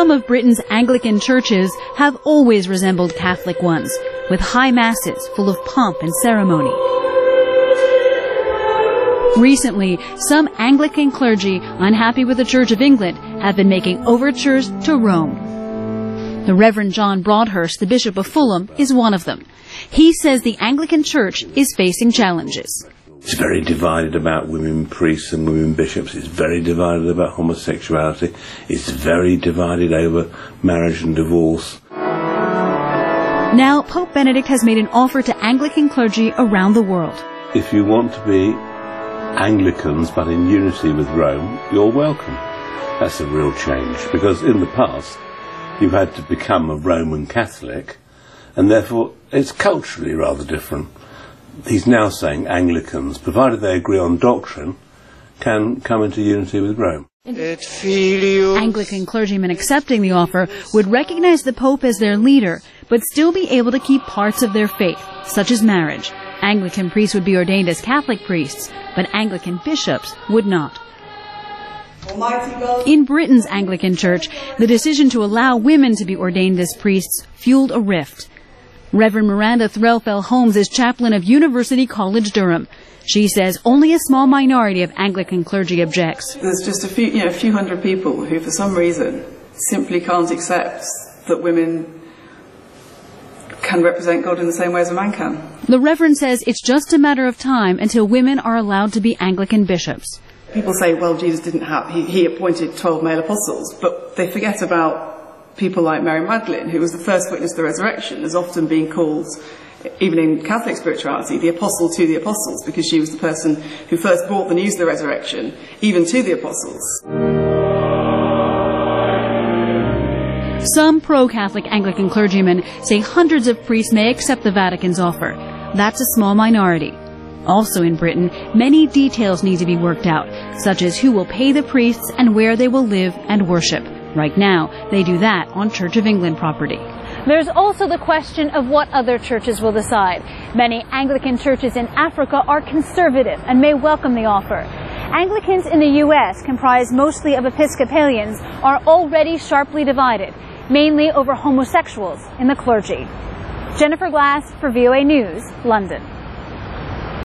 Some of Britain's Anglican churches have always resembled Catholic ones, with high masses full of pomp and ceremony. Recently, some Anglican clergy, unhappy with the Church of England, have been making overtures to Rome. The Reverend John Broadhurst, the Bishop of Fulham, is one of them. He says the Anglican Church is facing challenges. It's very divided about women priests and women bishops. It's very divided about homosexuality. It's very divided over marriage and divorce. Now, Pope Benedict has made an offer to Anglican clergy around the world. If you want to be Anglicans but in unity with Rome, you're welcome. That's a real change, because in the past you had to become a Roman Catholic, and therefore it's culturally rather different. He's now saying Anglicans, provided they agree on doctrine, can come into unity with Rome. Anglican clergymen accepting the offer would recognize the Pope as their leader, but still be able to keep parts of their faith, such as marriage. Anglican priests would be ordained as Catholic priests, but Anglican bishops would not. In Britain's Anglican Church, the decision to allow women to be ordained as priests fueled a rift. Reverend Miranda Threlfell-Holmes is chaplain of University College Durham. She says only a small minority of Anglican clergy objects. There's just a few hundred people who, for some reason, simply can't accept that women can represent God in the same way as a man can. The Reverend says it's just a matter of time until women are allowed to be Anglican bishops. People say, well, Jesus didn't have, he appointed 12 male apostles, but they forget about people like Mary Magdalene, who was the first witness of the resurrection, is often being called, even in Catholic spirituality, the apostle to the apostles, because she was the person who first brought the news of the resurrection, even to the apostles. Some pro-Catholic Anglican clergymen say hundreds of priests may accept the Vatican's offer. That's a small minority. Also in Britain, many details need to be worked out, such as who will pay the priests and where they will live and worship. Right now, they do that on Church of England property. There's also the question of what other churches will decide. Many Anglican churches in Africa are conservative and may welcome the offer. Anglicans in the U.S., comprised mostly of Episcopalians, are already sharply divided, mainly over homosexuals in the clergy. Jennifer Glass for VOA News, London.